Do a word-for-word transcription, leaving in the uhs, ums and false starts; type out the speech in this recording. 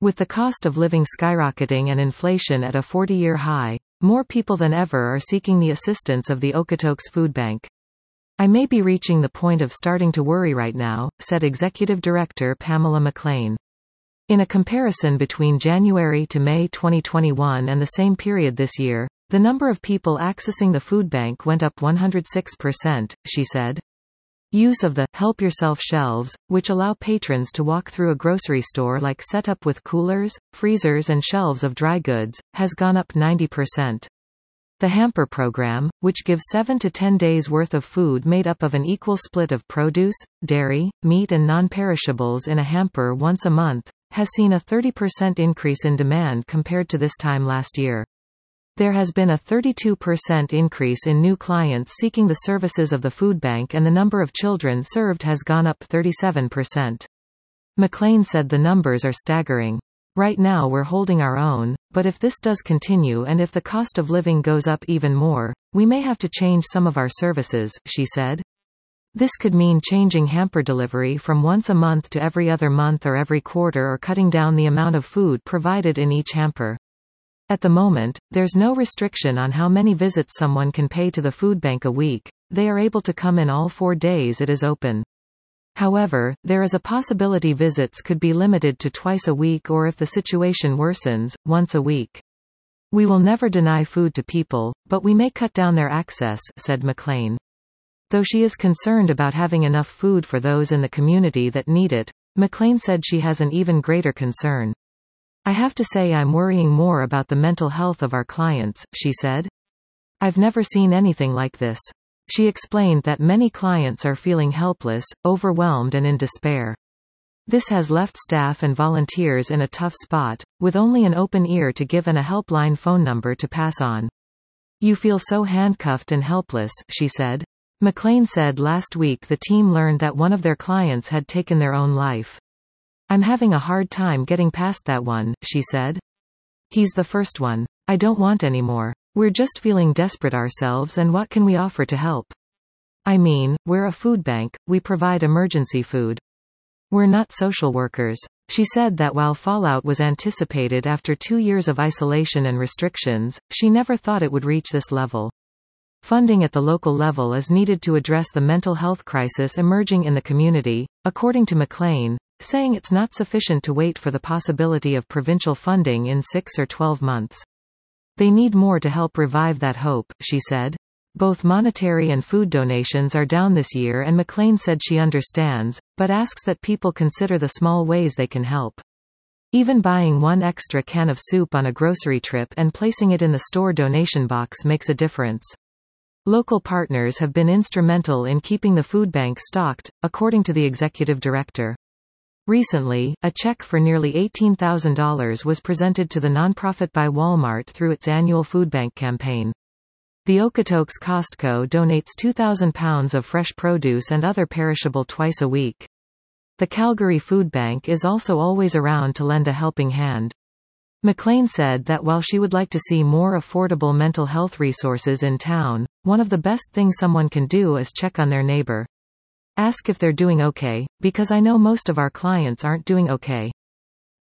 With the cost of living skyrocketing and inflation at a forty-year high, more people than ever are seeking the assistance of the Okotoks Food Bank. I may be reaching the point of starting to worry right now, said Executive Director Pamela McLean. In a comparison between January to May twenty twenty-one and the same period this year, the number of people accessing the food bank went up one hundred six percent, she said. Use of the Help Yourself shelves, which allow patrons to walk through a grocery store like setup with coolers, freezers and shelves of dry goods, has gone up ninety percent. The Hamper program, which gives seven to ten days worth of food made up of an equal split of produce, dairy, meat and non-perishables in a hamper once a month, has seen a thirty percent increase in demand compared to this time last year. There has been a thirty-two percent increase in new clients seeking the services of the food bank, and the number of children served has gone up thirty-seven percent. McLean said the numbers are staggering. Right now we're holding our own, but if this does continue and if the cost of living goes up even more, we may have to change some of our services, she said. This could mean changing hamper delivery from once a month to every other month or every quarter, or cutting down the amount of food provided in each hamper. At the moment, there's no restriction on how many visits someone can pay to the food bank a week. They are able to come in all four days it is open. However, there is a possibility visits could be limited to twice a week, or if the situation worsens, once a week. We will never deny food to people, but we may cut down their access, said McLean. Though she is concerned about having enough food for those in the community that need it, McLean said she has an even greater concern. I have to say I'm worrying more about the mental health of our clients, she said. I've never seen anything like this. She explained that many clients are feeling helpless, overwhelmed and in despair. This has left staff and volunteers in a tough spot, with only an open ear to give and a helpline phone number to pass on. You feel so handcuffed and helpless, she said. McLean said last week the team learned that one of their clients had taken their own life. I'm having a hard time getting past that one, she said. He's the first one. I don't want any more. We're just feeling desperate ourselves, and what can we offer to help? I mean, we're a food bank, we provide emergency food. We're not social workers. She said that while fallout was anticipated after two years of isolation and restrictions, she never thought it would reach this level. Funding at the local level is needed to address the mental health crisis emerging in the community, according to McLean, saying it's not sufficient to wait for the possibility of provincial funding in six or twelve months. They need more to help revive that hope, she said. Both monetary and food donations are down this year, and McLean said she understands, but asks that people consider the small ways they can help. Even buying one extra can of soup on a grocery trip and placing it in the store donation box makes a difference. Local partners have been instrumental in keeping the food bank stocked, according to the executive director. Recently, a check for nearly eighteen thousand dollars was presented to the nonprofit by Walmart through its annual food bank campaign. The Okotoks Costco donates two thousand pounds of fresh produce and other perishable twice a week. The Calgary Food Bank is also always around to lend a helping hand. McLean said that while she would like to see more affordable mental health resources in town, one of the best things someone can do is check on their neighbor. Ask if they're doing okay, because I know most of our clients aren't doing okay.